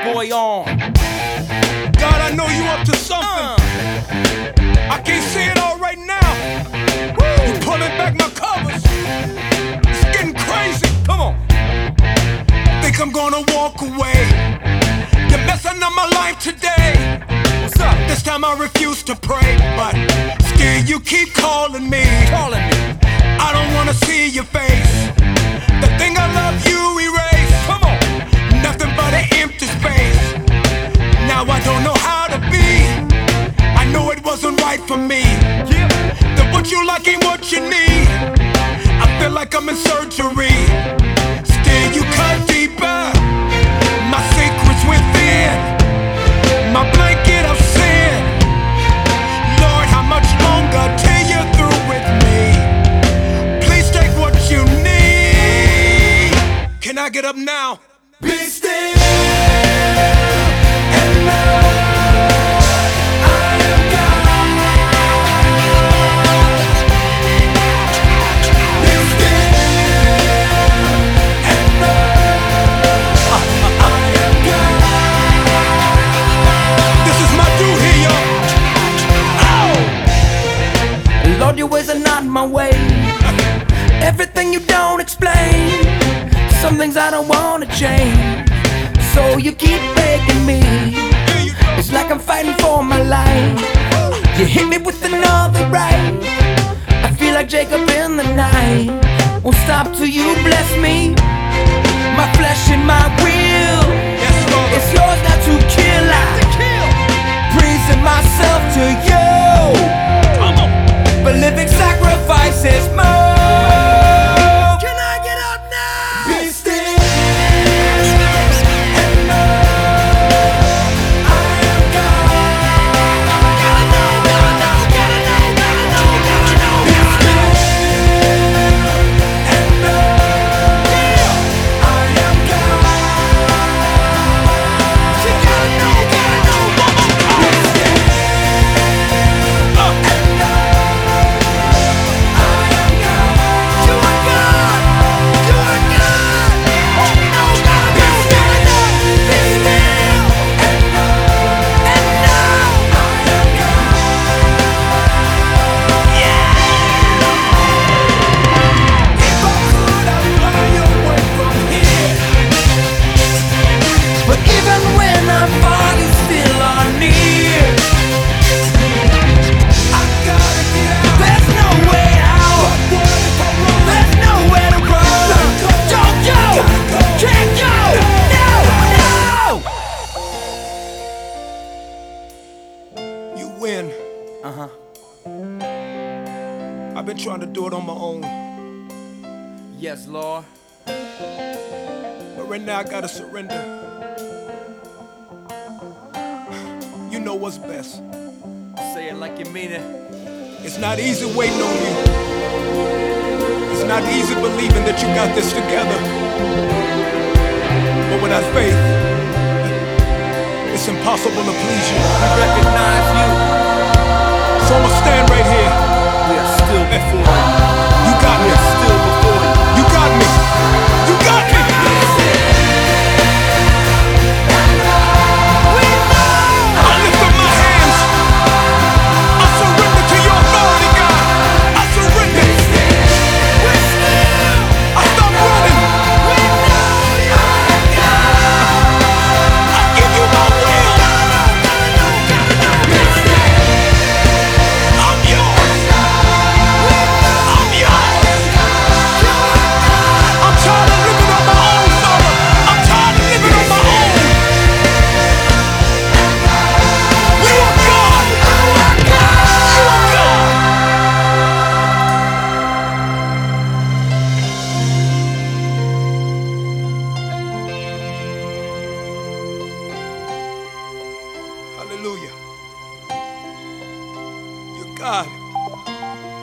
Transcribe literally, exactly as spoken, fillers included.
boy on. God, I know you up to something. Uh. I can't see it all right now. Woo. You pulling back my covers. It's getting crazy. Come on. Think I'm gonna walk away. You're messing up my life today. What's up? This time I refuse to pray, but still you keep calling me. Calling me. I don't wanna see your face. The thing I love you erase. Come on. Nothing but an empty space. Now I don't know how to be. I know it wasn't right for me. Yeah. That what you like ain't what you need. I feel like I'm in surgery. Still you cut deeper. My secrets within. My blanket of sin. Lord, how much longer till you're through with me? Please take what you need. Can I get up now? Be still and know I am God. Be still and know I am God. This is my dude here, y'all. Oh! Lord, your ways are not my way. Everything you don't explain. Some things I don't wanna change. So you keep begging me. It's like I'm fighting for my life. You hit me with another right. I feel like Jacob in the night. Won't stop till you bless me. My flesh and my will. It's yours not to kill. I praising myself to you. But living sacrifice is more. Can I get up now? Be still and know I am God. Gotta know, gotta know, gotta know, gotta know, gotta know. Be still and know I am God. You gotta know, gotta know, be still and know. Win. Uh-huh. I've been trying to do it on my own, Yes, Lord. but right now I gotta surrender. You know what's best. Say it like you mean it. It's not easy waiting on you. It's not easy believing that you got this together. But without faith, it's impossible to please you. We recognize you. So I'ma stand right here. We are still before you. You got We me. are still before you. You got me. You got me. I lift up my hands. I surrender to your authority, God. I surrender. I stop running. I give you my will. I'm yours. I'm yours. I'm tired of living on my own, Father. I'm tired of living on my own. You are God. You are God. Hallelujah. You're God.